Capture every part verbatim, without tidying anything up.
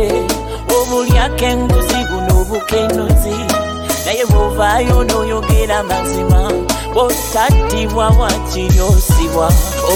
obulyako enguzi buno obukenozi naye bwovaayo n'oyogera mazima bw'otattibwa wakiryosibwa.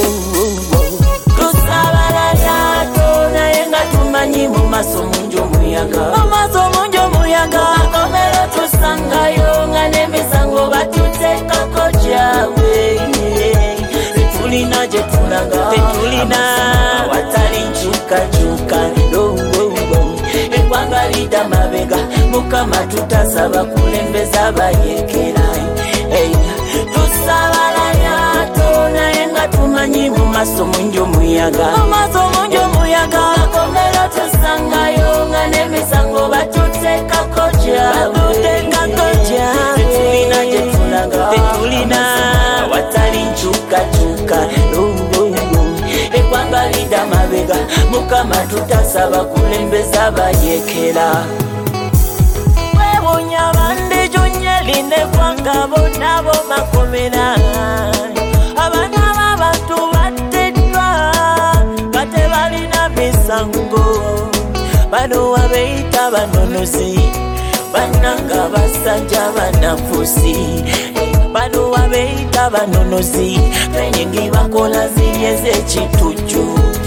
Tusabala lyato naye nga tumanyi mu maaso mungi omuyaga, mu maaso mungi omuyaga, akomero tusangayo nga n'emisango batuteekako gyabwe. Tetulina gye tulaga, tetulina watali nkyukakyuka, eggwanga lidda mabega, Mukama tutasaba kulembeza bayekera. Tusabala lyato naye nga tumanyi mu maaso mungi omuyaga, mu maaso mungi omuyaga, akomero tusangayo nga n'emisango batuteekako gyabwe. Tetulina gye tulaga, tetulina watali nkyukakyuka, eggwanga lidda mabega, Mukama tutasaba kulembeza bayekera. Weewuunya bandijunya lineggwanga bonna bo makomera, abaana b'abantu battiddwa nga tebalina misango, bano abeeyita banonozi bannanga basajja bannafusi, bano abeeyita banonozi benyingi bakola ziri ez'ekitujju.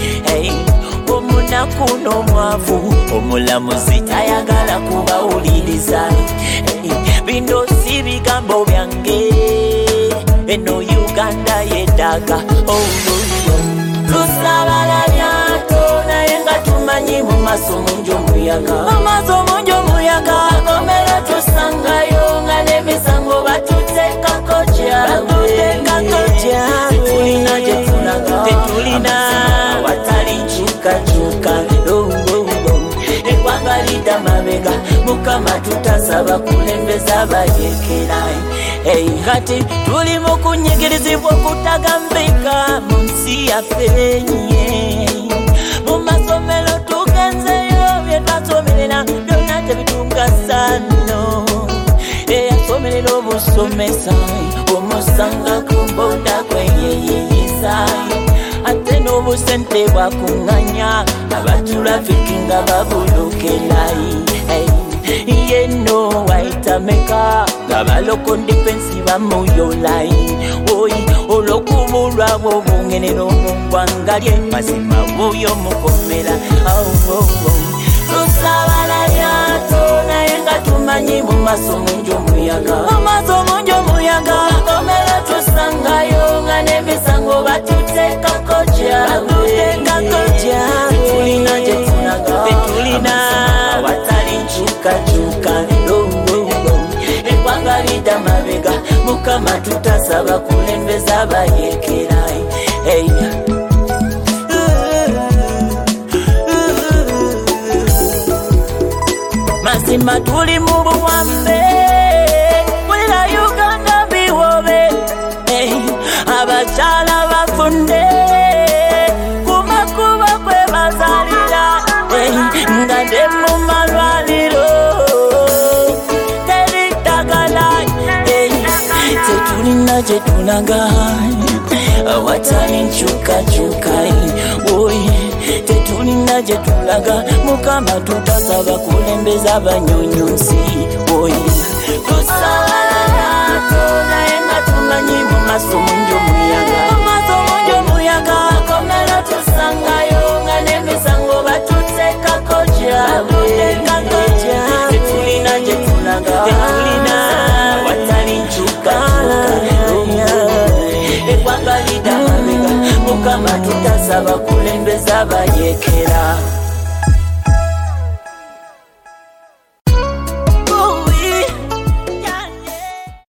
Omunaku n'omwavu omulamuzi tayagala kubawuliriza, bino si bigambo byange, eno Uganda yeddaaga. Tusabala lyato naye nga tumanyi mu maaso mungi omuyaga, mu maaso mungi omuyaga, akomero tusangayo nga n'emisango batuteekako gyabwe. Tetulina gye tulaga, tetulina watali nkyukakyuka, eggwanga lidda mabega, Mukama tutasaba kulembeza bayekera. Kati tuli mu kunyigirizibwa okutagambika mu nsi yaffe, mu masomero tugenzeyo bye twasomerera byonna tebitugasa nno. Eyasomerera obusomesa omusanga ku mboda kweyeyeyisa, ate n'obusente bwakuŋŋanya abatulafiki nga babulokerayi. Yeno waitameka nga baloko ndifensi bamuyolayi, oyi olw'okubulwa bw'obungenero mu ggwanga lye, mazima buyo mukomera. Tusabala lyato naye nga tumanyi mu maaso mungi omuyaga, mu maaso mungi omuyaga, akomero tusangayo nga n'emisango batuteekako gyabwe. Tetulina gye tulaga, tetulina watali nkyukakyuka, eggwanga lidda mabega, Mukama tutasaba kulembeza bayekera. Mazima tuli mu buwambe, wulira Uganda biwobe, abakyala bafunde ku makubo kwe bazalira, nga nde mu malwaliro teri ddagala. Tetulina gye tulaga awatali nkyukakyuka, tetulina gye tulaga, Mukama tutasaba kulembeza abanyonyonsi. Tusabala lyato naye nga tumanyi mu maaso mungi omuyaga, mu maaso mungi omuyaga, akomero tusangayo nga n'emisango batuteekako gyabwe. Tetulina gye tulaga, tetulina watali nkyukakyuka, eggwanga lidda mabega, Mukama tutasaba kulembeza bayekera.